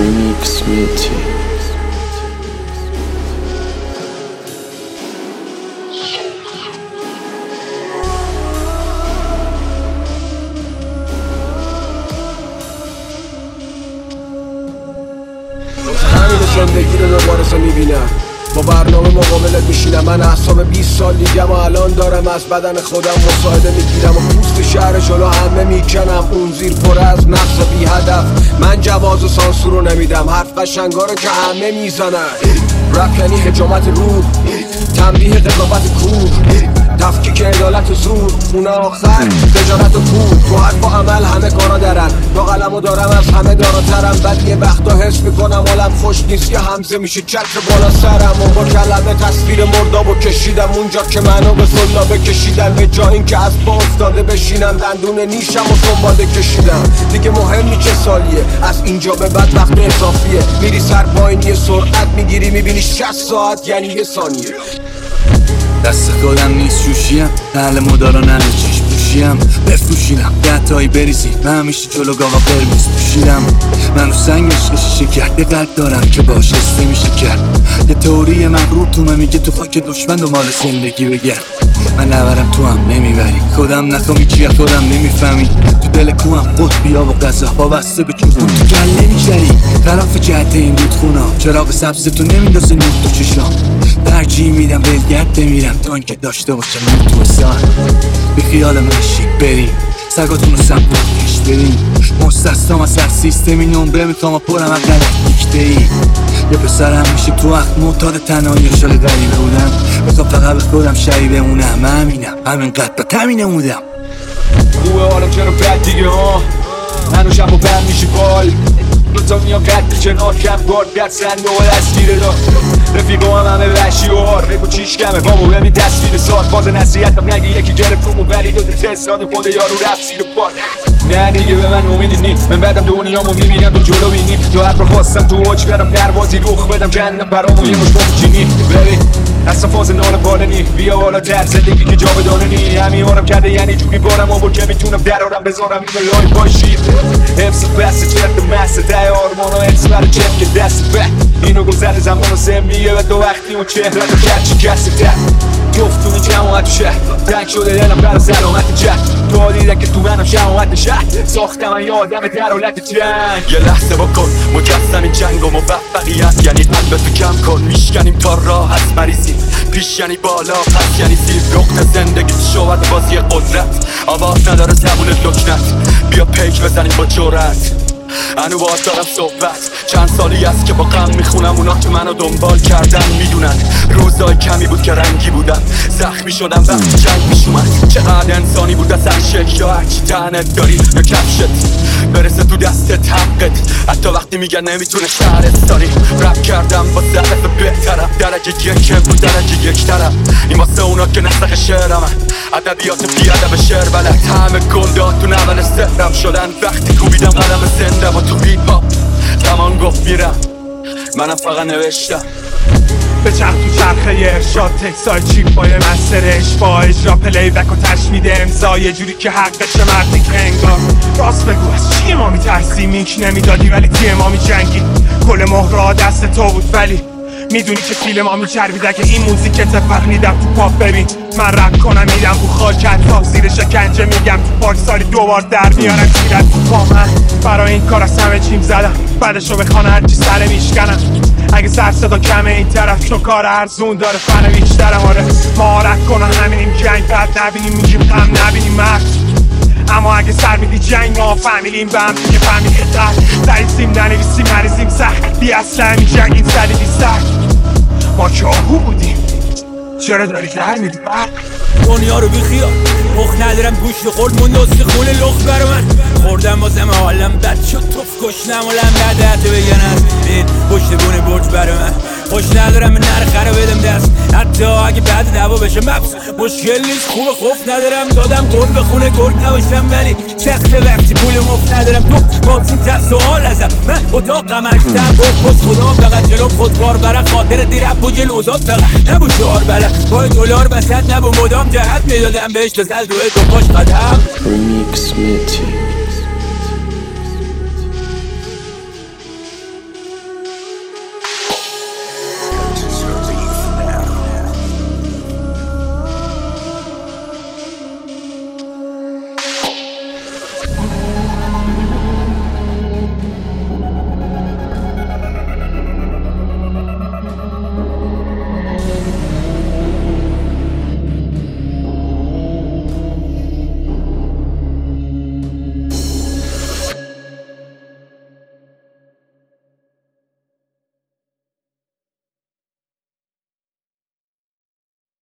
Remix Mitty. همین زندگی رو دوباره میبینم، با برنامه مقابلت میشینم. من اعصاب 20 سال دیگم و الان دارم از بدن خودم مساعده میگیرم و پوست شهر جلو همه میکنم. اون زیر پر از نقص و بی هدف. من جواز و سانسور رو نمیدم، حرف قشنگا رو که همه میزنن. رپ یعنی حجامت روح، تنبیه قضاوت کور، تفکیک عدالت و زور، خونه آخر تجارت و پول. تو حرف و عمل همه کارا درن، با قلم و دارم از همه داراترم. بعد یه وقتا حس میکنم حالم خوش نیست که همزه میشه چتر بالا سرم. و با کلمه تصویر مردابو کشیدم اونجا که منو به سلابه کشیدن. به جا این که از با افتاده بشینم، دندون نیشم و سنباده کشیدم. دیگه مهم نی چه سالیه، از اینجا به بعد وقت اضافیه. میری سر پایین یه سرعت میگیری، میبینی 60 ساعت یعنی یه ثانیه. دست خودم نیست جوشیم، اهل مدارا نه چشم پوشیم. بفروشینم 10 تایی بریزی، من همیشه جلو گاوا قرمز پوشیدم. منو سنگ عشق شیشه کرد، یه قلب دارم که باش حس نمیشه کرد. یه تئوری مغرور تو من میگه تو خاک دشمن دنبال زندگی بگرد. من نبرم تو هم نمیبری، خودم نخوامی چیه خودم نمیفهمی. تو دل کوهم خود بیا و غذا وابسته به چون تو گله میگری. طرف جهت این رودخونا چراغ سبز تو نمیندازه نور تو چشام. ترجیح میدم بلگرد بمیرم تا اینکه داشته باشم نور تو حسان. بی خیال من شیک بریم، سگاتون رو سمت کش بریم. مستثنام از هر سیستمی نمره میخوام و پرم از غلط دیکته ای. یه پسرم میشه تو وقت معتاد تنهایی شال غریبه بودم. بخوام فقط به خودم شریع بمونم، من همینم همینقدر با تمینه بودم. خوبه حالا چرا بد دیگه ها، هنو شب و بند میشه بال. دوتا میان قد کنار کم بارد گر سنده و دستگیره دا. رفیقا هم همه وحشی و هار، بگو چیش کمه بابا ببین تصویر ساد. باز نصیحتم نگه یکی گرفت رومو ولی دو تستان خود یارو رفت زیر بار. نه دیگه به من امیدی نیست، من بعدم دنیامو میبینم تو جلو بینیم. تو هر رو خواستم تو اوج برم پروازی رخ بدم جنم برامو یه مش بچینی. ببین اصلا فاز نال بالنی، بیا حالا در زندگی که جا بدانه نی. همیارم کرده یعنی جوری بارم آور که میتونم درارم بذارم این لای باشی. حفظ بسته چرت مسته ده آرمان و حفظ برای چپ که دست به اینو گذر زمان و سمیه. و تو وقتی اون چهره تو کرچی کسی ده گفتونی جماعت شهر تنگ شده دلم برای سلامت جهد. تو دیدن که تو منم شماعت شهر ساختم من یادم در حالت جنگ. یه لحظه بکن مجسم این جنگ و موفقیت یعنی قلبتو کم کن. میشکنیم تا راه از مریضی، پیش یعنی بالا پس یعنی زیر. نقطه زندگی شوت بازی قدرت، آواز نداره زبون لکنت. بیا پیک بزنیم با جرأت، انو باید دارم صحبت. چند سالی است که با غم میخونم، اونا که منو دنبال کردن میدونن. روزای کمی بود که رنگی بودم، زخمی شدم وقتی جنگ پیش اومد. چقدر انسانی بود از هر شکل، یا هرچی تنت داری یا کفشت برسه تو دستت حقت. حتی وقتی میگن نمیتونه شهرستانی. رپ کردم با ضعف بهترم، درجه یکم بود درجه یک طرف. این واسه اونا که نسخ شعرمن، ادبیات بی ادب شعر بلد. همه گندات تو نول سهرم شدن وقتی کوبیدم قلم زنده و تو هیپ هاپ زمان گفت میرم، منم فقط نوشتم. به چرخ تو چرخه ارشاد تکسای چیپ بای مسترش با اجرا پلی بک و تشمید امضا. یه جوری که حقش مردی که انگار. راست بگو از چیه ما میترسی؟ میک نمیدادی ولی تیه ما میجنگی. کل مهرها دست تو بود ولی میدونی که فیل ما میچربید. اگه این موزیکت فهمیدم تو پاپ ببین من رپ کنم میدم رو خاکت تا زیر شکنجه میگم تو پاک سالی 2 بار در میارم چیرت با من. برای این کار از همه چیم زدم، بعدشو به خانه هرچی سره میشکنم. اگه سر صدا کمه این طرف چون کار ارزون داره فن بیشترم. آره مهارت کنم همینیم جنگ بعد نبینیم میگیم غم نبینیم مرد. اما اگه سر میدی جنگ ما فهمیلیم به هم دیگه فهمیدی دریسیم ننویسیم مریضیم سخت بی اصلا همی جنگیم سلیدی سخت. ما که آهو بودیم چرا داری در میدی برد؟ دنیا رو بیخیال مخ ندارم گوشت خورد منداست خونه لخت برا من. خوردم بازم حالم بد شد توف کشنم و لم ندهته بگن از این پشت بونه برج برا من. خوش ندارم نرخه رو بدم دست حتی اگه بعد دعوا بشه مبس مشکل نیست. خوب خوف ندارم دادم گل به خونه گرد نباشم ولی سخت وقتی پول مفت ندارم. تو بازی تا سوال ازم من اتاقم اشتر بس خدا فقط جلو خودبار برای خاطر دیرب و جل اوزاد فقط نبو شعار بلد با دلار بسد نبو مدام جهت میدادم بهش بزد روی دو پاش قدم. Remix Mitty.